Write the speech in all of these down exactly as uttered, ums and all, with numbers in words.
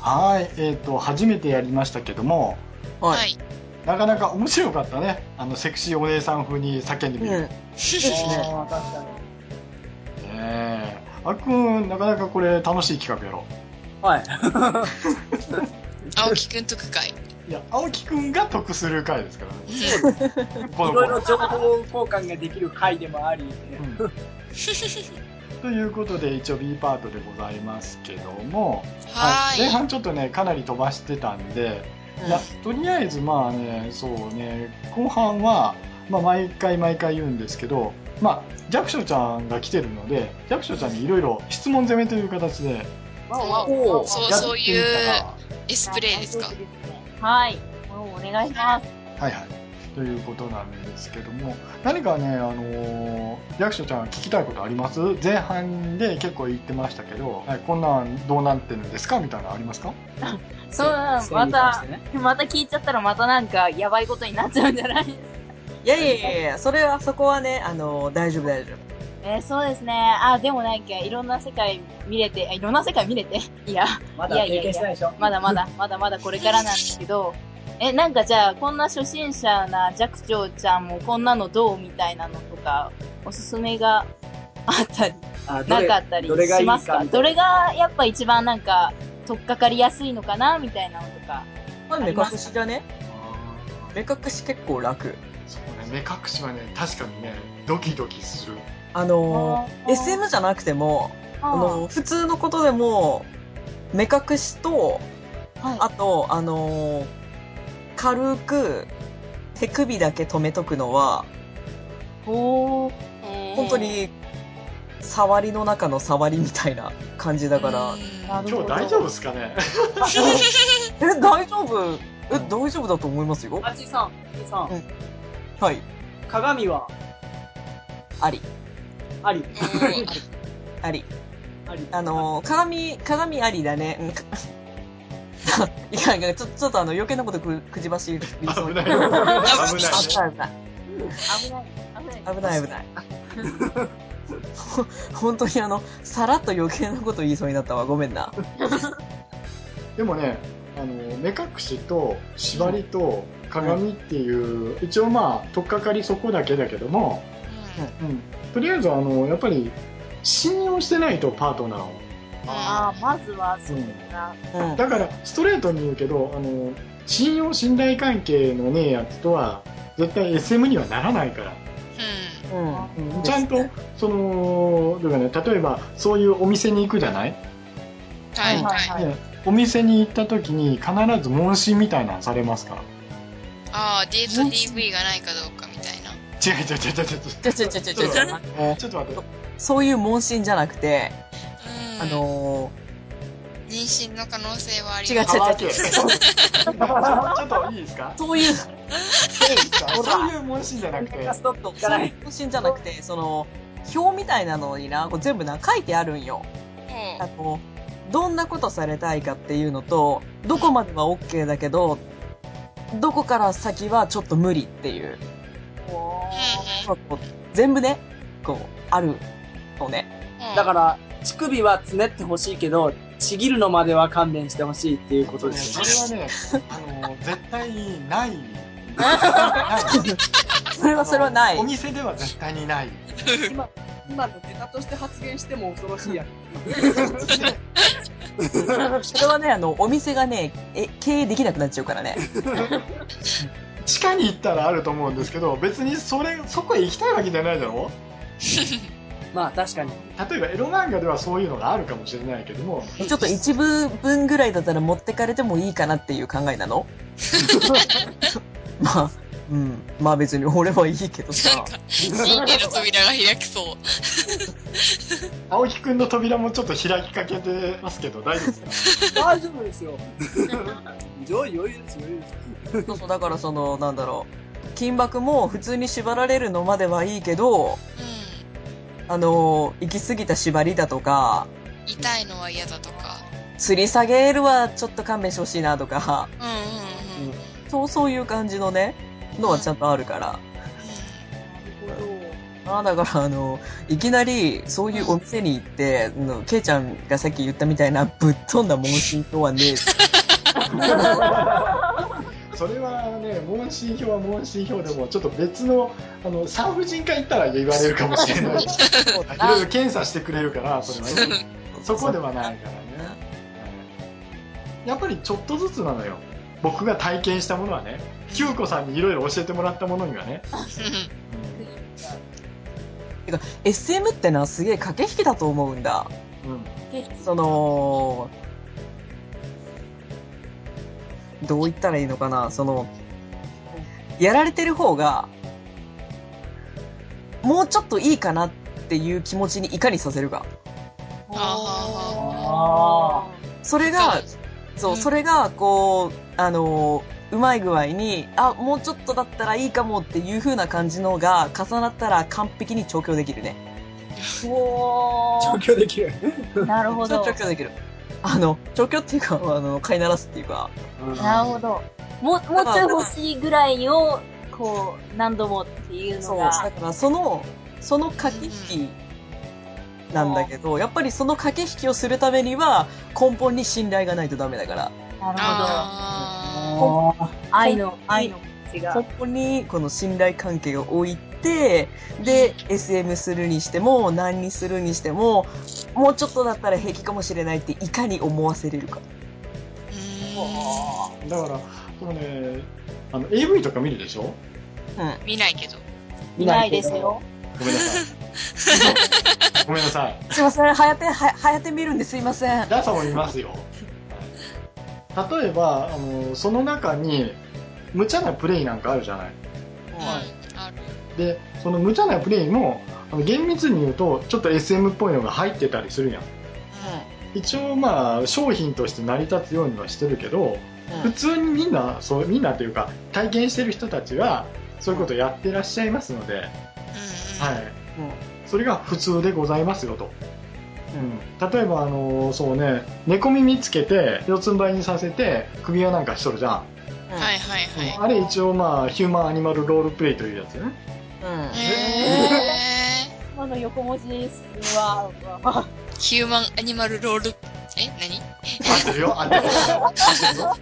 はい、えっ、と、初めてやりましたけども、 ははい。 なかなか面白かったね。あの、セクシーお姉さん風に叫んでみる。 うん。 ねですね。 ああ、確かに。 え。あっくん、なかなかこれ楽しい企画やろ。 はい。 青木くん特会。 いや、青木くんが得する回ですからね。 そうです。 このいろいろ情報交換ができる回でもあり。 うん、ということで一応 B パートでございますけども、 はーい。 前半ちょっとねかなり飛ばしてたんで、いやとりあえずまあねそうね後半は、まあ、毎回毎回言うんですけど、まあ、弱小ちゃんが来てるので弱小ちゃんにいろいろ質問攻めという形でわおわおおわそう、 やってみそういうたら、 エスプレーですか。 はい。もうお願いします。 はいはいということなんですけども、何かね、あのー、役所ちゃん聞きたいことあります？前半で結構言ってましたけど、はい、こんなんどうなってるんですかみたいなのありますか？ そうなの、また、また聞いちゃったらまたなんかやばいことになっちゃうんじゃないですか。 いやいやいやいや、それは、そこはね、あの、大丈夫大丈夫。 えー、そうですね。あ、でもなんかいろんな世界見れて、いろんな世界見れていや、 まだ経験してないでしょ。 まだまだ、まだまだこれからなんですけど、え、なんかじゃあ、こんな初心者な寂聴ちゃんもこんなのどうみたいなのとか、おすすめがあったり、なかったりしますか？どれがやっぱ一番なんか、とっかかりやすいのかなみたいなのとか。 まあ、目隠しじゃね？目隠し結構楽。 そうね、目隠しはね、確かにね、ドキドキする。 あのー、エスエム じゃなくても、あのー、普通のことでも、目隠しと、はい、あと、あのー、軽く手首だけ止めとくのは、 ほー本当に、触りの中の触りみたいな感じだから。 今日大丈夫ですかね？ え、大丈夫え、大丈夫だと思いますよ。 あちさん、あちさん。うん。 はい。 鏡はあり。 あり。 あり。 あり。 あのー、鏡、鏡ありだね。いやいや、ちょ、ちょっとあの、余計なことく、くじばし言いそうに。 危ない。危ない。 危ない。 危ない。 危ない。危ない。本当にあの、さらっと余計なこと言いそうになったわ。ごめんな。でもね、あの、目隠しと縛りと鏡っていう、うん、一応まあ、とっかかりそこだけだけども、うんうん、とりあえずあの、やっぱり、信用してないとパートナーを。 ああ、まずはそうだな、 うん。だから、ストレートに言うけど、あの、信用信頼関係のねえやつとは、絶対 エスエム にはならないから。うん。うん、ちゃんと、その、だからね、例えば、そういうお店に行くじゃない？ はいはいはい。 ね、お店に行った時に必ず問診みたいなのされますから。 ああ、デート ディーブイ がないかどうかみたいな。 違う違う違う違う違う。 ちょちょちょちょちょ。 ちょっと待って。 そういう問診じゃなくて、あのー、妊娠の可能性はあります。違う違う違う違う。 ちょっといいですか？ そういう、 そういう問診じゃなくて。 そういう問診じゃなくて、その、表みたいなのにな、こう全部な、書いてあるんよ。あの、どんなことされたいかっていうのと、どこまでは OK だけど、どこから先はちょっと無理っていう。全部ね、こう、あるのね。 だから、乳首はつねってほしいけど、ちぎるのまでは勘弁してほしいっていうことですね。それはね、あの、絶対ない。 それはそれはない。 お店では絶対にない。 今、今のネタとして発言しても恐ろしいやつ。それはね、あの、お店がね、え、経営できなくなっちゃうからね。 地下に行ったらあると思うんですけど、別にそれ、そこへ行きたいわけじゃないだろ？ まあ確かに。 例えばエロ漫画ではそういうのがあるかもしれないけども。 ちょっと一部分ぐらいだったら持ってかれてもいいかなっていう考えなの？まあ、うん。まあ別に俺はいいけどさ。 なんか、神経の扉が開きそう。 青木くんの扉もちょっと開きかけてますけど、大丈夫ですか？ 大丈夫ですよ。余裕です、余裕です。 そうそう、だからその、なんだろう。金箔も普通に縛られるのまではいいけど、あの、行き過ぎた縛りだとか、 痛いのは嫌だとか、 吊り下げるはちょっと勘弁してほしいなとか、 うんうんうん、 そう、そういう感じのね、のはちゃんとあるから。 なるほど。 あだから、あの、いきなり、そういうお店に行って、うん、のケイちゃんがさっき言ったみたいな、ぶっ飛んだ問診票はねえ。 それはね、問診票は問診票でも、ちょっと別の、あの、産婦人科行ったら言われるかもしれない。いろいろ検査してくれるから、それはね。そこではないからね。やっぱりちょっとずつなのよ。僕が体験したものはね、キューコさんにいろいろ教えてもらったものにはね。 てか、エスエム ってのはすげえ駆け引きだと思うんだ。 うん。 その、どう言ったらいいのかな、その、やられてる方が、もうちょっといいかなっていう気持ちにいかにさせるか。 あそれが、そう、 うん、 それが、こう、あの、うまい具合に、あ、もうちょっとだったらいいかもっていう風な感じのが重なったら完璧に調教できるね。 お調ー。 教できる。 なるほど。 調教できる。あの、調教っていうか、あの、飼いならすっていうか。 なるほど。もう、もうちょい欲しいぐらいを、こう、何度もっていうのそう。 が。 だから、その、その駆け引きなんだけど、やっぱりその駆け引きをするためには、根本に信頼がないとダメだから。 なるあほど。 あ愛の、愛の違根本にこの信頼関係を置いて、で、エスエム するにしても、何にするにしても、もうちょっとだったら平気かもしれないっていかに思わせれるか。 ー。うーん。 だから、そのね、あの、エーブイ とか見るでしょ？ うん。 見ないけど。 見ないですよ。 ごめんなさい。ごめんなさい。 すいません、はやて、は、はやて見るんですいません。 ダーさんも見ますよ。例えば、あの、その中に、無茶なプレイなんかあるじゃない。 うん。ある。 で、その無茶なプレイも、あの厳密に言うと、ちょっと エスエム っぽいのが入ってたりするやん。一応まあ、商品として成り立つようにはしてるけど、 うん。 普通にみんな、そう、みんなというか、体験してる人たちは、そういうことをやってらっしゃいますので、 うん。 はい。 うん。 それが普通でございますよと。 うん。 例えば、あの、そうね、猫耳つけて、四つん這いにさせて、首輪なんかしとるじゃん。 うん。 はいはいはい。 あれ一応まあ、ヒューマンアニマルロールプレイというやつね。 うん。 へ今の横文字ですわ。 ー。ヒューマンアニマルロール、え何合ってるよ、合ってるよ。合ってるよ。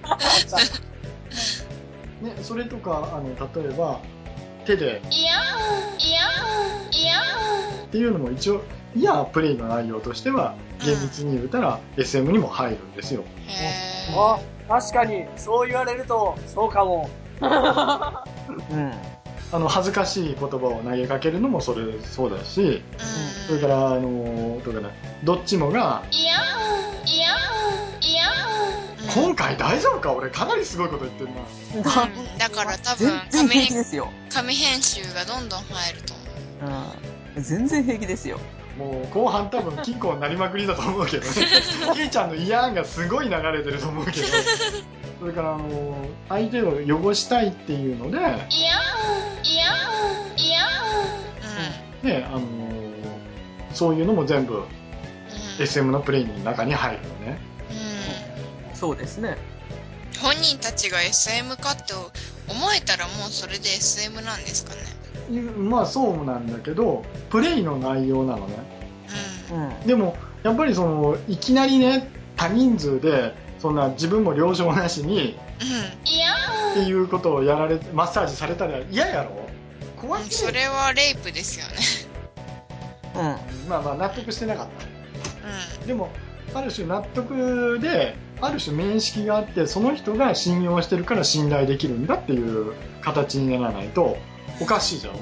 ね、それとか、あの、例えば、手で、 いやー、いやー、いやっていうのも一応、いや、プレイの内容としては、厳密に言うたら エスエム にも入るんですよ。 ー。へあ、 ー。 確かに、そう言われると、そうかも。 うん。 あの、恥ずかしい言葉を投げかけるのもそれ、そうだし、 うん。 それから、あの、どうかな、どっちもが、 いやー、いやー、いやー。 今回大丈夫か俺かなりすごいこと言ってるな。 うん、だから多分全然紙平気ですよ。 紙編集がどんどん入ると思う。 うん。全然平気ですよ。 もう後半多分キッコになりまくりだと思うけどね。ケイちゃんのイヤーンがすごい流れてると思うけど。それからあの、相手を汚したいっていうので、 いやー、いやー、いやー。 ね、あの、そういうのも全部うん。うん。 エスエム のプレイの中に入るのね。 うん。 そうですね。 本人たちが エスエム かって思えたらもうそれで エスエム なんですかね。 まあそうなんだけど、プレイの内容なのね。 ううん。 でも、やっぱりその、いきなりね、多人数で、そんな自分も了承なしに、 ん。うん。いやっていうことをやられ、マッサージされたら嫌やろ？怖ー。 すぎる。 それはレイプですよね。 うん。 まあまあ納得してなかっうた。でも、ある種納得で、ある種面識があって、その人が信用してるから信頼できるんだっていう形にならないと、おかしいじゃん。 ん。うん。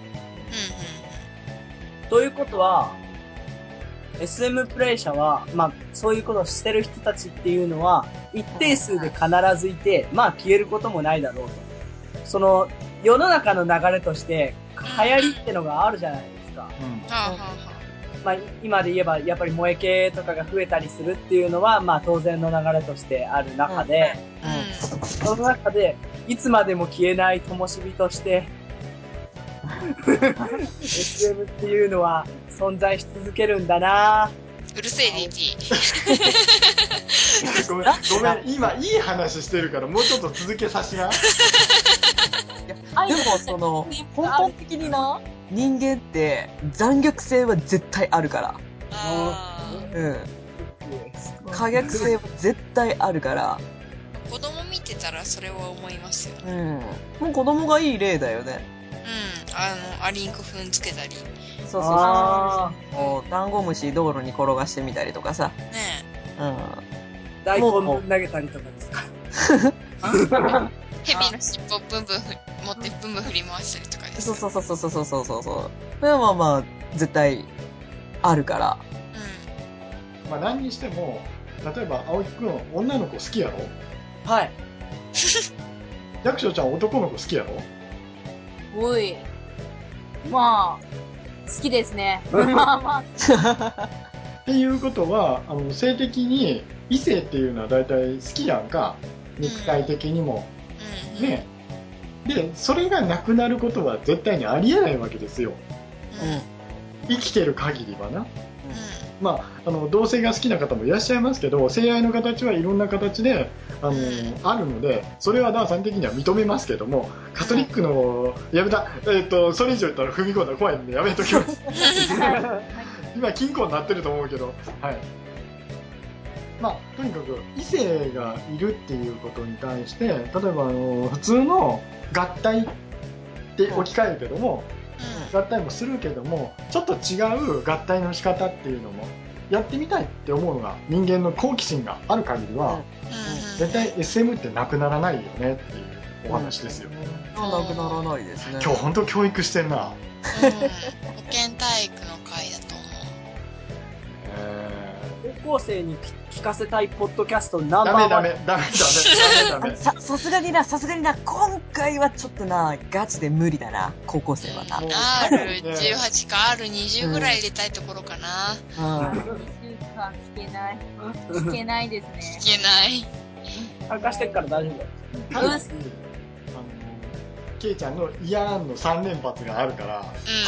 ということは、エスエム プレイ者は、まあ、そういうことをしてる人たちっていうのは、一定数で必ずいて、まあ消えることもないだろうと。その、世の中の流れとして、流行りってのがあるじゃないですか。 うん。 はあはあはあ。 まあ、今で言えば、やっぱり萌え系とかが増えたりするっていうのは、まあ当然の流れとしてある中で、 うん。 その中で、いつまでも消えない灯火として、エスエム っていうのは存在し続けるんだなうるせえ ディーティー。 ごめん、ごめん、今いい話してるからもうちょっと続けさしな。 でも、その、根本的にな、 人間って残虐性は絶対あるから。 あうん。可逆性は絶対あるから。 ー子供見てたらそれは思いますよね。 うん。もう子供がいい例だよね。 うん。あの、アリンク踏んつけたり。 そうそうそう。 あもうダンゴムシ道路に転がしてみたりとかさ。 ねうん。 大根ぶん投げたりとかですか。 ヘビの尻尾をブンブンふ持ってブンブン振り回したりとかですか。 そうそうそうそうそうそうそうそう。それはまあまあ、絶対あるから。 うまあ何にしても、例えば青木くん女の子好きやろ？ はい。 役所ちゃん男の子好きやろ？ おい。まあ、好きですね。まあまあ。 っていうことは、あの性的に異性っていうのは大体好きやんか、肉体的にも、 ん。うん。 ね。でそれがなくなることは絶対にありえないわけですよ、 うん。うん。 生きてる限りはな。 うん。 まあ、あの同性が好きな方もいらっしゃいますけど、性愛の形はいろんな形であの、 うん、 あるので、それはダーさん的には認めますけども、カトリックの、やめた、えー、とそれ以上言ったら踏み込んだら怖いんでやめときます今金庫になってると思うけど、はい。まあ、とにかく異性がいるっていうことに対して、例えばあの普通の合体って置き換えるけども、 うん。 合体もするけども、ちょっと違う合体の仕方っていうのもやってみたいって思うのが人間の好奇心がある限りは、 うん。 絶対 エスエム ってなくならないよねっていうお話ですよ。 うん。なくならないですね。 今日本当教育してんな。 うん。保健体育の会だと思う。 え高校生に聞かせたいポッドキャストナンー、 バーワン。 ダメダメダメダメダメダメ。 さ、さすがにな、さすがにな、今回はちょっとな、ガチで無理だな、高校生はな。 もうアールじゅうはち か アールにじゅう ぐらい入れたいところかな。 うん。 にしゅうかん聞けない。聞けないですね。 いけない。 参加してるから大丈夫。 ただし、あの、ケイちゃんのイヤーンのさん連発があるから、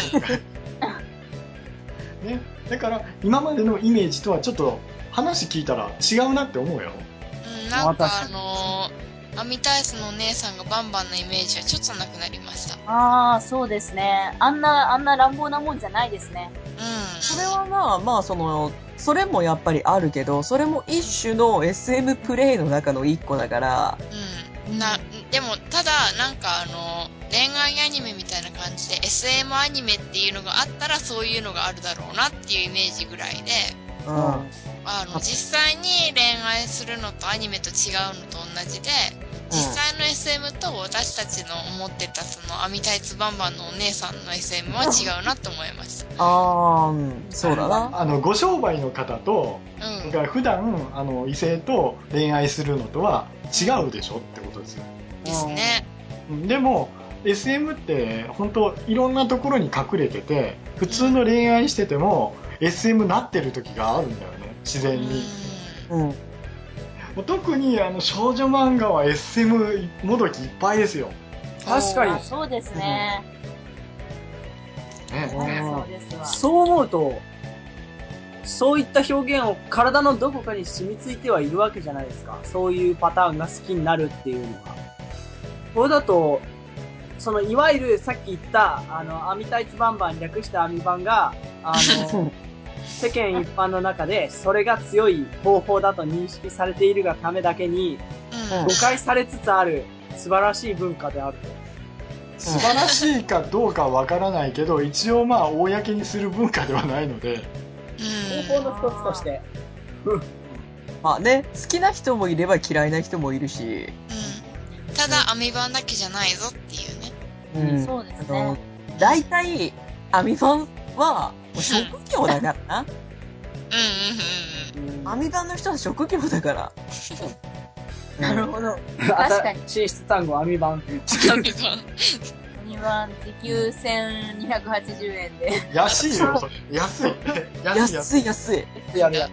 うん。 ね。だから、今までのイメージとはちょっと話聞いたら違うなって思うよ。 うん、なんかあのー、アミタイスのお姉さんがバンバンのイメージはちょっとなくなりました。 ああ、そうですね。あんな、あんな乱暴なもんじゃないですね。 うん。 それはまあまあ、その、それもやっぱりあるけど、それも一種の エスエム プレイの中の一個だから、 うん。な、でも、ただ、なんかあの、恋愛アニメみたいな感じで エスエム アニメっていうのがあったらそういうのがあるだろうなっていうイメージぐらいで、 うん。 あの、実際に恋愛するのとアニメと違うのと同じで、実際の エスエム と私たちの思ってたその網タイツバンバンのお姉さんの エスエム は違うなって思いました。 ああ、うん、そうだな。 あの、ご商売の方と、 うん。 だから普段、あの、異性と恋愛するのとは違うでしょってことですよ。 ですね。 うんでも、エスエム って本当いろんなところに隠れてて、普通の恋愛してても エスエム なってる時があるんだよね、自然に。 うん。 うん。 特にあの少女漫画は エスエム もどきいっぱいですよ。 確かに。 あそうですね。 ね。 そうですわ。 そう思うと、そういった表現を体のどこかに染みついてはいるわけじゃないですか。そういうパターンが好きになるっていうのは。これだと、その、いわゆるさっき言った、あの、網タイツバンバン略した網バンが、あの、世間一般の中で、それが強い方法だと認識されているがためだけに、 うん。 誤解されつつある素晴らしい文化であると。 素晴らしいかどうかわからないけど、一応まあ公にする文化ではないので、 方法の一つとして。 まあね、好きな人もいれば嫌いな人もいるし。 うん。ただ、網版だけじゃないぞっていうね。 うん。 そうですねあの、大体、網版は、もう職業だからな。 うんうんうんうん。 網版の人は職業だから。 なるほど。 確確かに。 進出単語、網版。 網版。 にばん時給せんにひゃくはちじゅうえんで。 安いよ、それ。安い。安い安い。 安い安い。 やるやる。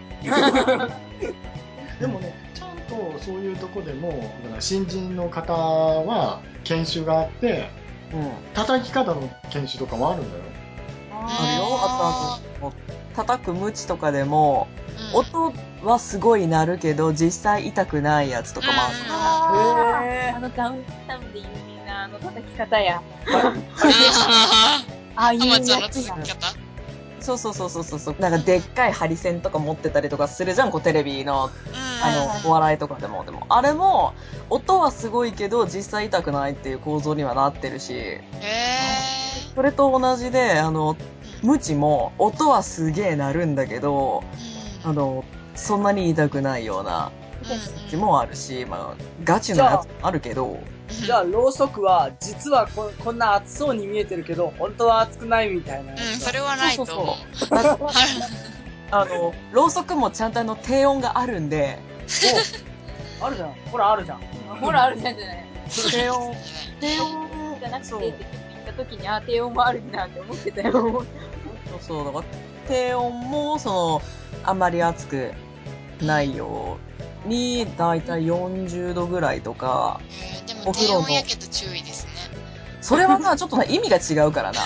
でもね、ちゃんとそういうとこでも、だから新人の方は研修があって、 うん。 叩き方の研修とかもあるんだよ。 あるよ。あと、あの、叩くムチとかでも、 うん。 音はすごい鳴るけど、実際痛くないやつとかもある。 あへーーあのダウンタウンで有名なあの叩き方や。 あああいうや浜ちゃんのつや。 続き方そうそうそうそうそう。なんかでっかいハリセンとか持ってたりとかするじゃん、こうテレビの、 うん。 あの、お笑いとかでも。でも、あれも、音はすごいけど、実際痛くないっていう構造にはなってるし、 へー。 それと同じで、あの、ムチも、音はすげえ鳴るんだけど、 うん。 あの、そんなに痛くないような、 うん気もあるし、まあ、ガチのやつもあるけど、 じゃあ、ろうそくは、実はここんな熱そうに見えてるけど、本当は熱くないみたいなやつは。 うん、それはないと思う。 そうそうそう。あの、ろうそくもちゃんとあの、低音があるんで、 おあるじゃん。ほら、あるじゃん。 ほら、あるじゃんじゃない。 低音、低音じゃなくて、 そうってちょっと言った時に、あ、低音もあるんだって思ってたよ。 そうそう、だから低音も、その、あんまり熱くないように、だいたいよんじゅうどぐらいとか、 えー、でもお風呂の低音やけど注意ですね。 それはな、ちょっとな、意味が違うからな。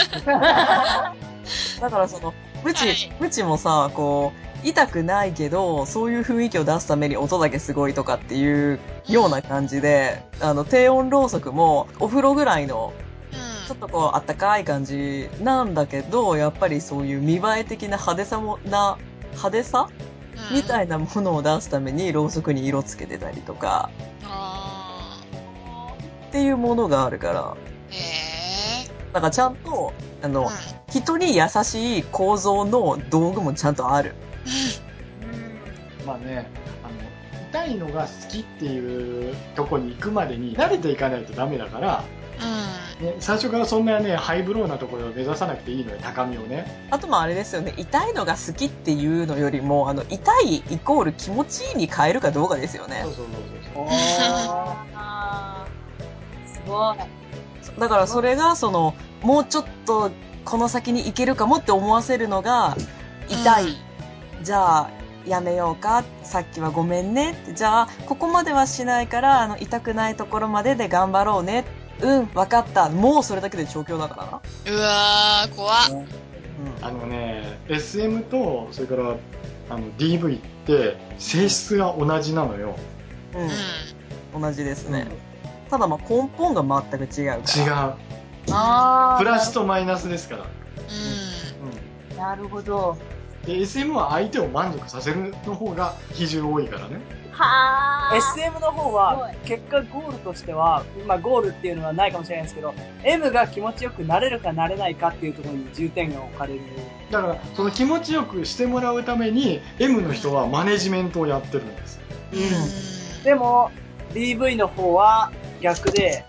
だからその、ムチ、 はいムチもさ、こう、痛くないけど、そういう雰囲気を出すために音だけすごいとかっていうような感じで、あの、低音ろうそくも、お風呂ぐらいの、 うん。 ちょっとこう、あったかい感じなんだけど、やっぱりそういう見栄え的な派手さも、な、派手さうん、 みたいなものを出すために、ろうそくに色つけてたりとか、 あっていうものがあるから、 ー。へー。 だからちゃんと、あの、 うん。 人に優しい構造の道具もちゃんとある。 まあね、あの痛いのが好きっていうとこに行くまでに慣れていかないとダメだから、 うん。 ね、最初からそんなねハイブローなところを目指さなくていいのよ、高みをね。 あとまああれですよね、痛いのが好きっていうのよりも、あの、痛いイコール気持ちいいに変えるかどうかですよねそう。そうそうそう。 あー、すごい。 だからそれが、その、もうちょっとこの先に行けるかもって思わせるのが、痛い。じゃあ、やめようか。さっきはごめんねって。じゃあ、ここまではしないから、あの、痛くないところまでで頑張ろうね。うん、わかった。もうそれだけで調教だからな。 うわー、怖っ。 うん。 あのね エスエム とそれからあの ディーブイ って性質が同じなのよ。 ううん。同じですね。ただまあ根本が全く違うから。 違う。 あー。 プラスとマイナスですから。 ん。うん。 うん、 なるほど。 で エスエム は相手を満足させるの方が比重多いからね。 はー。 エスエム の方は、結果ゴールとしては、まあゴールっていうのはないかもしれないですけど、M が気持ちよくなれるかなれないかっていうところに重点が置かれる。 だからその気持ちよくしてもらうために M の人はマネジメントをやってるんですよ。 うん。 でも、ディーブイ の方は逆で、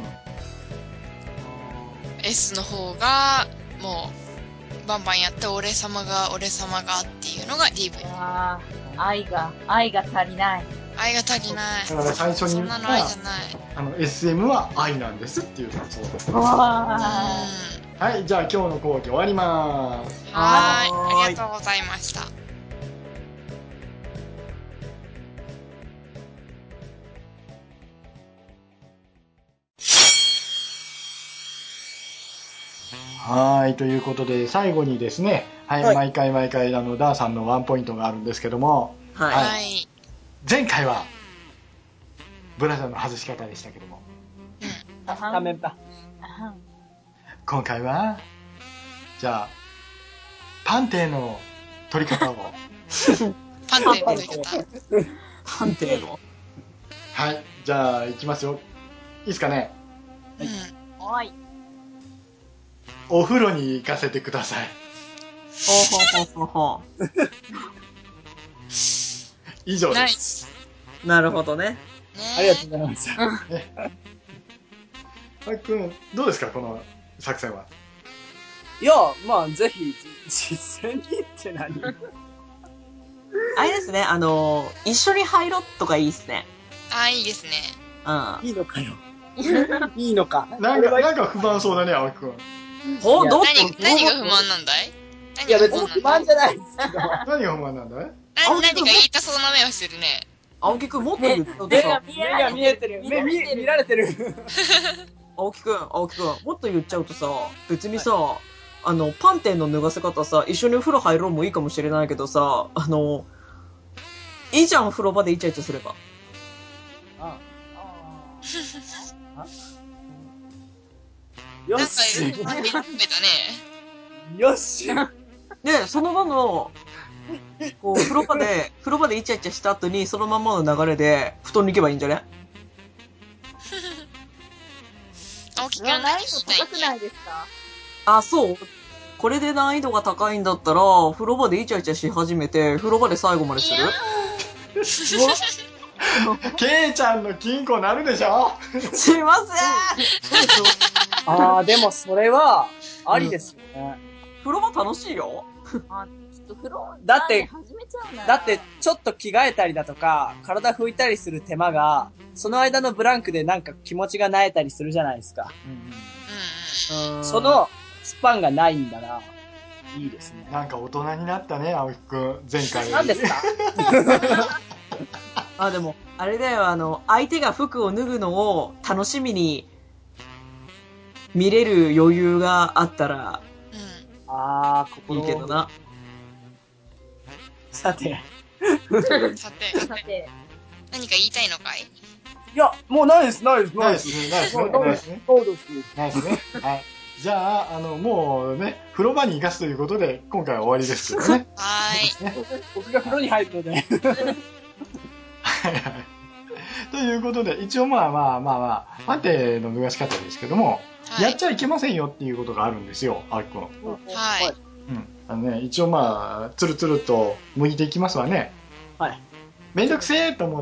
S の方が、もう、バンバンやって俺様が、俺様がっていうのが ディーブイ。 あー、愛が、愛が足りない。 愛が足りない。 だから最初にそ言ったんなの愛じゃない。 あの エスエム は愛なんですっていうのがそうです。 うん。 わははい、じゃあ今日の講義終わります。 ーい。 はーいありがとうございました。 はい、ということで最後にですね、はい、 はい毎回毎回あのダーさんのワンポイントがあるんですけども、 はい。 はいはい。 前回はブラジャーの外し方でしたけども、 うん。 ー。 仮面パ。 今回はじゃあパンテーの取り方をパンテの取り方。 判定の。 はい、じゃあいきますよ。いいですかね。 うん。 おい。 お風呂に行かせてください。 ほうほうほうほうほ以上ナイです。 ス。 う。なるほどね。 ねありがとうございます。 はいくん、どうですかこの作戦は。 いや、まあ、ぜひ、実践にって何あれですね、あの、一緒に入ろうとかいいっすね。 あ、いいですね。 うん。 いいのかよ。いいのか。 なんか、 俺はなんか不満そうだね、青木くん。 ほ、 いやどう何、何が不満なんだいいや、 何が別に不不満なんだい満じゃないですけど。 何が不満なんだい。 な何か言いたそうな目をしてるね。 青木くんもっと言って目がさ、、 目が見えてる。目見、見られてる。 青木くん、青木くん、もっと言っちゃうとさ、別にさ、あの、パンテンの脱がせ方さ、一緒にお風呂入ろうもいいかもしれないけどさ、あの、いいじゃん、風呂場でイチャイチャすれば。 ああよなんか、 し。 いろいろ考えたね。 よし。 で、そのまま、こう、風呂場で、風呂場でイチャイチャした後に、そのままの流れで、布団に行けばいいんじゃね？ 青木それはくん何難易度したいっけ？ 高くないですか？ あ、そうこれで難易度が高いんだったら、風呂場でイチャイチャし始めて、風呂場で最後までする？ ケイちゃんの金庫なるでしょ？ すいませんあー、でもそれは、ありですよね。 風呂場楽しいよ。 あ、ちょっと風呂、 だって始めちゃうな。 だって、ちょっと着替えたりだとか、体拭いたりする手間が、その間のブランクでなんか気持ちが萎えたりするじゃないですか。 うんうん。 その、スパンがないんだら、いいですね。 なんか大人になったね、青木くん。前回より。 何ですか？ あ、でも、あれだよ、あの、相手が服を脱ぐのを楽しみに見れる余裕があったらうん。 あー、心いいけどな。 さて。 さて、 さて、 何か言いたいのかい？ いや、もうないです、ないです、 ナイスね、ナイスね、ナイスね。 そうです。 ナイスね。はい。じゃあ、あの、もうね、風呂場に行かすということで、今回は終わりですけどね。 はーい。 僕が風呂に入るので。 はいはいということで、一応まあまあまあまあ、パテの脱がし方ですけども、 はい。 やっちゃいけませんよっていうことがあるんですよ、青木くん。 はい。 うん。あのね、一応まあ、つるつると剥いていきますわね。 はい。 めんどくせえと思って、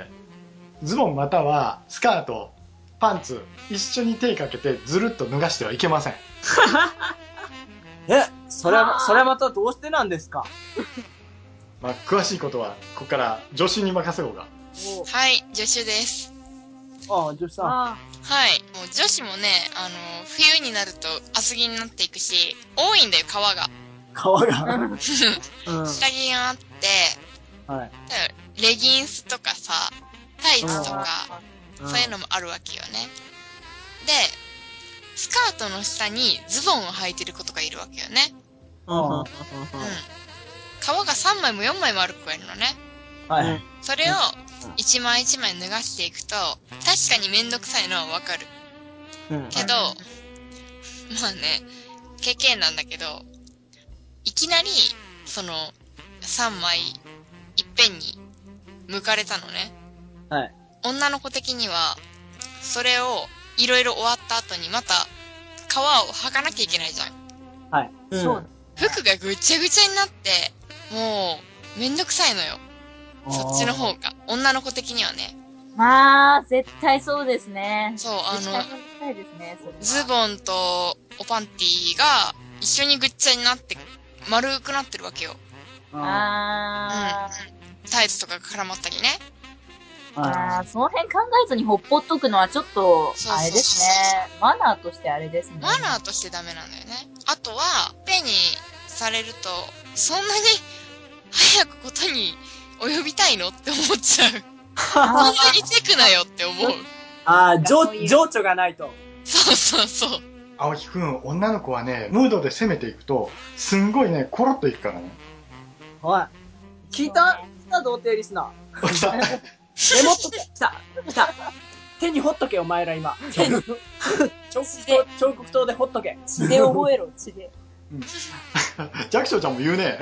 ズボンまたはスカート、パンツ、一緒に手かけてずるっと脱がしてはいけません。 え、それは、それはまたどうしてなんですか？ まあ、詳しいことは、ここから助手に任せようが。 はい、助手です。 ああ、女子さん。 あはい。もう女子もね、あの、冬になると厚着になっていくし、多いんだよ、皮が。 皮が。 うん。 下着があって、 はい。 レギンスとかさ、タイツとか、 うんそういうのもあるわけよね。で、スカートの下にズボンを履いてる子とかいるわけよね。 うん。うん。 うん。皮がさんまいもよんまいもある子がいるのね。 はい。 それを一枚一枚脱がしていくと、確かにめんどくさいのはわかる。 うん。 けど、まあね、経験なんだけど、いきなり、その、さんまいいっぺんに剥かれたのね。 はい。 女の子的には、それをいろいろ終わった後にまた皮を剥かなきゃいけないじゃん。 はい。 うん。 そう服がぐちゃぐちゃになって、もう、めんどくさいのよ。そっちの方が。女の子的にはね。 まあ、絶対そうですね。 そう、あ絶対の、 めんどくさいですね、それは。 ズボンとおパンティが一緒にぐっちゃになって丸くなってるわけよ。 あタイツとかが絡まったりね。 ー、あー、その辺考えずにほっぽっとくのはちょっとそうそうそう、 あれですね。マナーとしてあれですね。 マナーとしてダメなんだよね。あとは、ペンにされると、そんなに早くことに及びたいのって思っちゃう。そんなにチェクなよって思う。 ああ、情そういう情緒がないと。 そうそうそう。 青木くん、女の子はね、ムードで攻めていくと、すんごいね、コロッといくからね。 おい。聞いた来た童貞リスナー。 来た。 メモっとけ。来た。来た。手にほっとけ、お前ら今。手に。彫刻刀、彫刻刀でほっとけ。 血で覚えろ、血で。 ジャクションちゃんも言うね。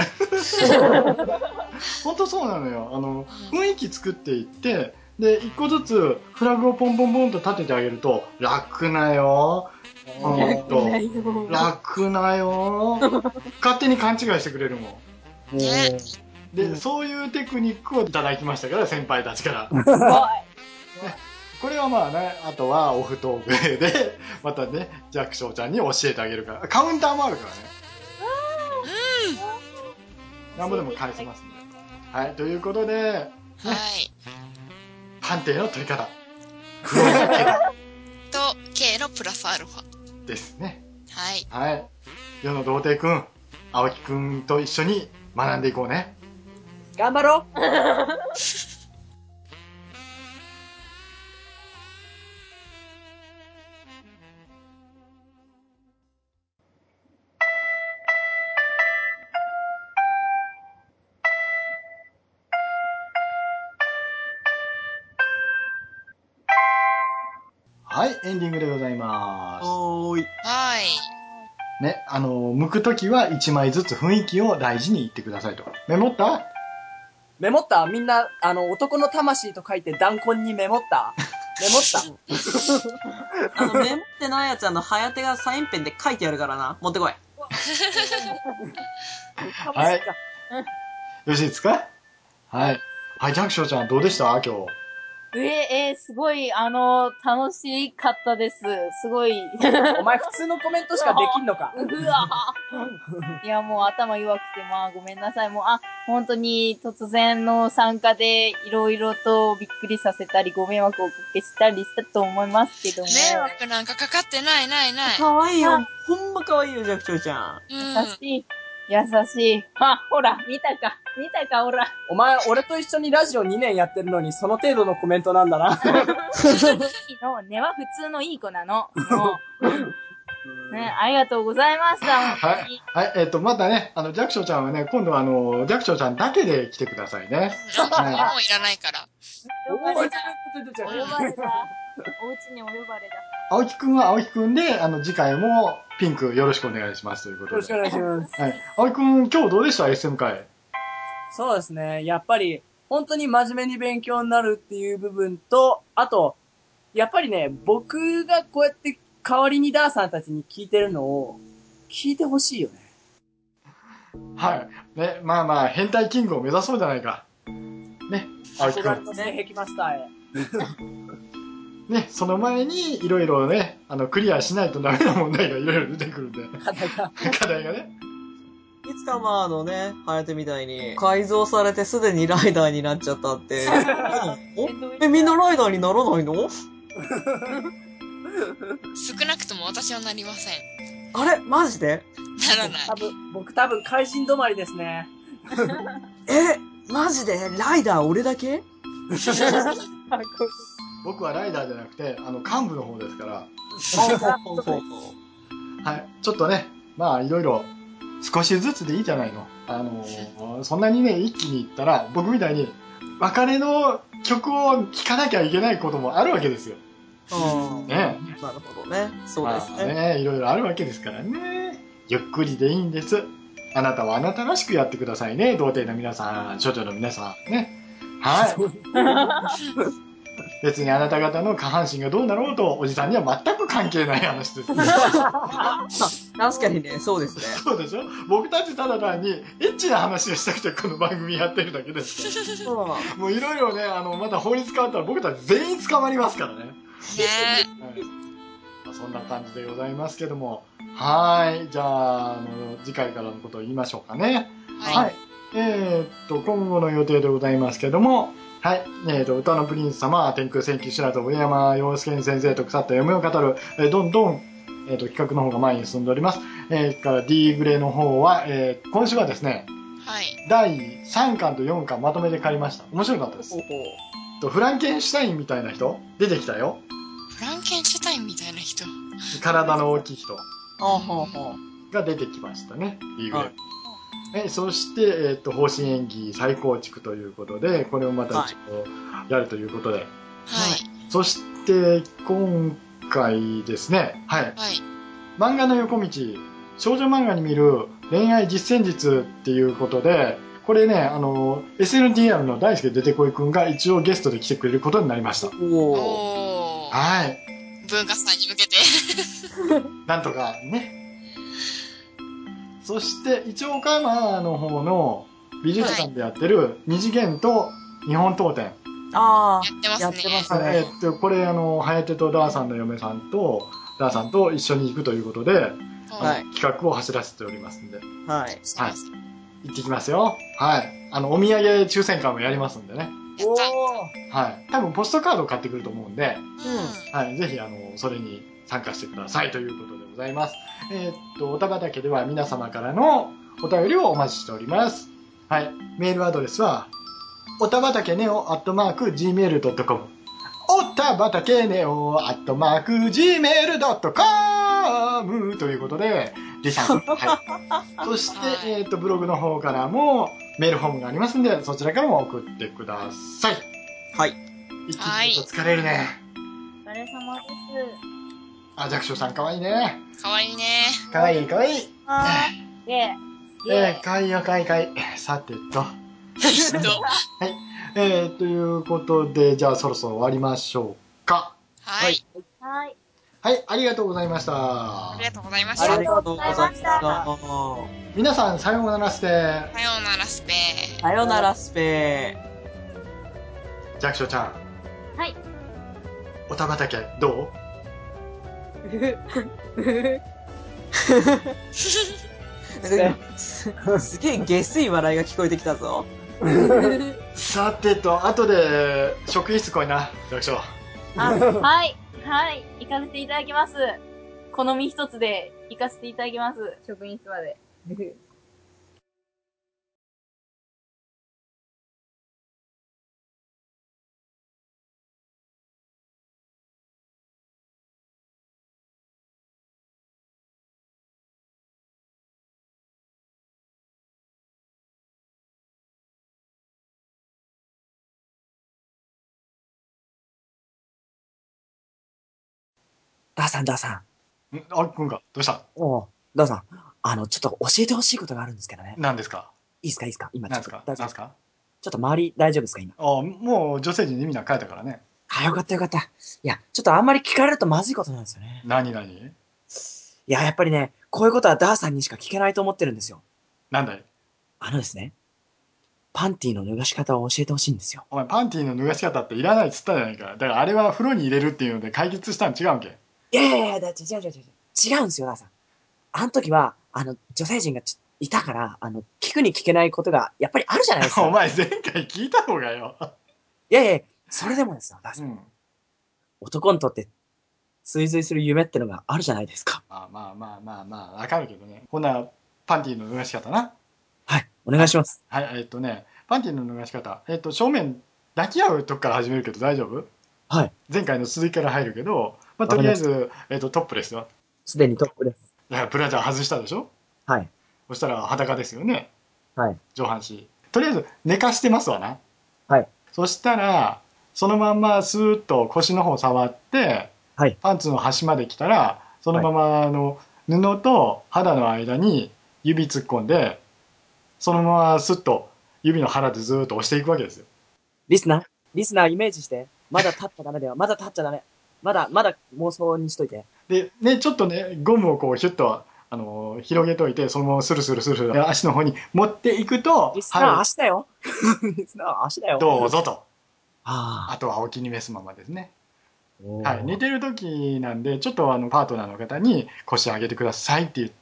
ほんとそうなのよ。あの、雰囲気作っていって、で、一個ずつフラグをポンポンポンと立ててあげると、楽なよ。ほんと。楽なよ。勝手に勘違いしてくれるもん。 ね。 で、そういうテクニックをいただきましたから、先輩たちから。 すごい。 これはまあね、あとはオフトークで、またね、ジャクションちゃんに教えてあげるから。カウンターもあるからね。なんぼでも返せますんで。はい、ということで、 はい。 判定の取り方。 と、K のプラスアルファ。 ですね。 はい。 はい。世の童貞くん、青木くんと一緒に学んでいこうね。 頑張ろう。 ははい、エンディングでございます。 おーい。 はい。 ね、あの、剥くときはいちまいずつ雰囲気を大事に言ってくださいと。メモった？ メモった？みんな、あの、男の魂と書いて弾痕にメモった？メモった？ あの、メモってないやつ、あの、はやてがサインペンで書いてあるからな。持ってこい。 はい。よろしいですか？はい。はい、ジャクションちゃんどうでした今日。 えー、えー、すごい、あの、楽しかったです。すごい。 お前普通のコメントしかできんのか。 うわいや、もう頭弱くて、まあごめんなさい。もう、あ、本当に突然の参加でいろいろとびっくりさせたり、ご迷惑をおかけしたりしたと思いますけども。 迷惑なんかかかってないないない。 かわいいよ。ほんまかわいいよ、ジャクチョウちゃん。 うん。 優しい。優しい。あ、ほら、見たか。見たか、ほら。 お前、俺と一緒にラジオにねんやってるのに、その程度のコメントなんだな。 いいの、根は普通のいい子なの。もう。ね、ありがとうございました。 はい。はい、えっと、またね、あの、ジャクショウちゃんはね、今度はあの、ジャクショウちゃんだけで来てくださいね。 あ、もういらないから。 呼ばれだ。呼ばれだ。お家にお呼ばれだ。 青木くんは青木くんで、あの、次回もピンクよろしくお願いしますということで。 よろしくお願いします。 はい。青木くん、今日どうでした ?エスエム 会。 そうですね。やっぱり、本当に真面目に勉強になるっていう部分と、あと、やっぱりね、僕がこうやって代わりにダーさんたちに聞いてるのを、聞いてほしいよね。 はい。ね、まあまあ、変態キングを目指そうじゃないか。ね、青木くん。 憧れの性癖マスターへ。 ね、その前に、いろいろね、あの、クリアしないとダメな問題がいろいろ出てくるんで。 課題が。 課題がね。 いつかまああのね、ハヤテみたいに改造されてすでにライダーになっちゃったって。え、みんなライダーにならないの？ 少なくとも私はなりません。 あれマジで？ ならない。 多分、僕多分怪人止まりですね。 え、マジでライダー俺だけ？ 僕はライダーじゃなくて、あの、幹部の方ですから。はい。ちょっとね、まあ、いろいろ、少しずつでいいじゃないの。あの、そんなにね、一気にいったら、僕みたいに、別れの曲を聴かなきゃいけないこともあるわけですよ。ね。 なるほどね。そうですね。 まあね、いろいろあるわけですからね。ゆっくりでいいんです。あなたはあなたらしくやってくださいね。童貞の皆さん、処女の皆さん。ね。はい。別にあなた方の下半身がどうなろうと、おじさんには全く関係ない話です。 確かにね、そうですね。 そうでしょ？僕たちただ単に、エッチな話をしたくてこの番組やってるだけですから。もういろいろね、あの、また法律変わったら僕たち全員捕まりますからね。 ねはいまあ、そんな感じでございますけども。はい。じゃあ、あの、次回からのことを言いましょうかね。 はい。 はい。えー、っと、今後の予定でございますけども、はい。えー、っと、歌のプリンス様、天空戦記知らず、上山洋介先生と腐った夢を語る、えー、どんどん、えー、っと、企画の方が前に進んでおります。えー、から D グレの方は、えー、今週はですね、 はい。 だいさんかんとよんかんまとめて借りました。面白かったです。 ほうほうとフランケンシュタインみたいな人出てきたよ。 フランケンシュタインみたいな人。 体の大きい人あほうほうが出てきましたね。D グレ。 はいえそして、えー、と方針演技再構築ということで、これをまた一応やるということで、 はい。 そして今回ですね、はい、 はい。 漫画の横道、少女漫画に見る恋愛実践術っていうことで、これね、あの エスエヌティーアール の大輔出てこいくんが一応ゲストで来てくれることになりました。 おーおー。 はい。 文化祭に向けて。 なんとかね。そして一応岡山の方の美術館でやってる二次元と日本当店、 ああ、 やってますね。 やってますはいえね。 っとこれあの颯とダーさんの嫁さんとダーさんと一緒に行くということで、 はい。 企画を走らせておりますんで、 はい。 はい、行ってきますよ。はい。あのお土産抽選会もやりますんでね。 やった。 はい。多分ポストカードを買ってくると思うんで、 うん。 はい。ぜひあのそれに参加してくださいということでございます。えーっと、おたばたけでは皆様からのお便りをお待ちしております。はい。メールアドレスは、おたばたけネオアットマーク ジーメールドットコム。おたばたけネオアットマーク ジーメールドットコム ということで、リサン。はい。そして、えーっと、ブログの方からもメールフォームがありますんで、そちらからも送ってください。 はい。 一気にちょっと疲れるね。 疲れ様です。 あ、弱小さんかわいいね。 かわいいね。 かわいいかわいい。 あー、イェー。イェえー、かわいいよかわいいかわいい。さてと。はい。えー、ということで、じゃあそろそろ終わりましょうか。 はい。 はい。 はい、ありがとうございました。 ありがとうございましあた。 りがとうございました。 皆さん、さようならスペ。 さようならスペさよならスペ弱小ちゃん。 はい。 おた畑、どすすげえ下水笑いが聞こえてきたぞ。 うさてと、後で、職員室来いな、弱小。 あ、はい。はい。行かせていただきます。好み一つで行かせていただきます。職員室まで。 ダーさん、ダーさん。 んあっくんか、どうしたおう、ダーさん。あの、ちょっと教えてほしいことがあるんですけどね。 何ですかいいですか、いいですか今ちょっと。 何ですか大丈夫何ですかちょっと周り大丈夫ですか今。 あ、もう女性陣にみんな帰ったからね。 あ、よかったよかった。いや、ちょっとあんまり聞かれるとまずいことなんですよね。 何何いや、やっぱりね、こういうことはダーさんにしか聞けないと思ってるんですよ。 なんだいあのですね、パンティの脱がし方を教えてほしいんですよ。 お前パンティの脱がし方っていらないっつったじゃないか。だからあれは風呂に入れるっていうので解決したん違うんけ。 いやいやいや、だって違う違う違う違う。違うんですよ、ダーさん。あの時は、あの、女性陣がちいたから、あの、聞くに聞けないことが、やっぱりあるじゃないですか。 お前前回聞いた方がよ。 いやいや、それでもですよ、ダーさん。 うん。 男にとって追随する夢ってのがあるじゃないですか。 まあまあまあまあまあ、わかるけどね。ほな、パンティの脱がし方な。 はい、お願いします。 はい、えっとね、パンティの脱がし方。えっと、正面抱き合うとこから始めるけど大丈夫はい、 前回の続きから入るけど、まあ、とわかりましたりあえず、えっと、トップですよ。 すでにトップです。 いや、ブラジャー外したでしょはい、 そしたら裸ですよね。 はい、 上半身。とりあえず寝かしてますわな。 はい、 そしたら、そのまんまスーッと腰の方触って、 はい、 パンツの端まで来たら、そのままあの布と肌の間に指突っ込んで、そのままスッと指の腹でずーっと押していくわけですよ。 リスナー、リスナーイメージして。まだ立っちゃダメだよ。まだ立っちゃダメ。まだ、まだ妄想にしといて。 で、ね、ちょっとね、ゴムをこうヒュッと、あのー広げといて、そのままスルスルスルスル足の方に持っていくと、 リスナーはい、 足だよ。リスナー足だよ。 どうぞと。 ああとはお気に召すままですね。 あ。 はい、寝てる時なんで、ちょっとあのパートナーの方に腰上げてくださいって言って、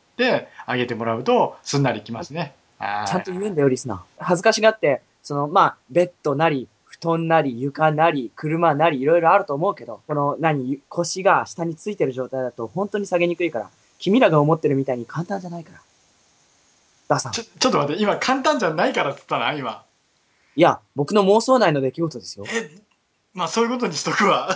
上げてもらうと、すんなりきますね。はい。 ちゃんと言うんだよ、リスナー。恥ずかしがって、その、まあ、ベッドなり、布団なり、床なり、車なり、いろいろあると思うけど、この、何、腰が下についてる状態だと、本当に下げにくいから、君らが思ってるみたいに簡単じゃないから。ダーさん。 ちょ、ちょっと待って、今簡単じゃないからっつったな、今。 いや、僕の妄想内の出来事ですよ。 え、まあそういうことにしとくわ。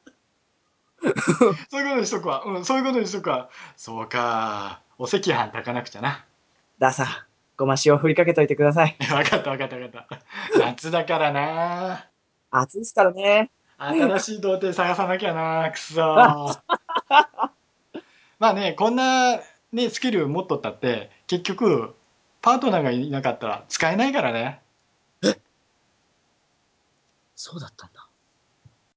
そういうことにしとくわ。うん、そういうことにしとくわ。そうか。お赤飯炊かなくちゃな。 ダーさん、ごま塩振りかけといてください。 わかったわかったわかった。夏だからな。 暑いですからね。 新しい童貞探さなきゃな。くそあ、 ー。まあね、こんな、ね、スキル持っとったって、結局、パートナーがいなかったら使えないからね。 そうだったんだ。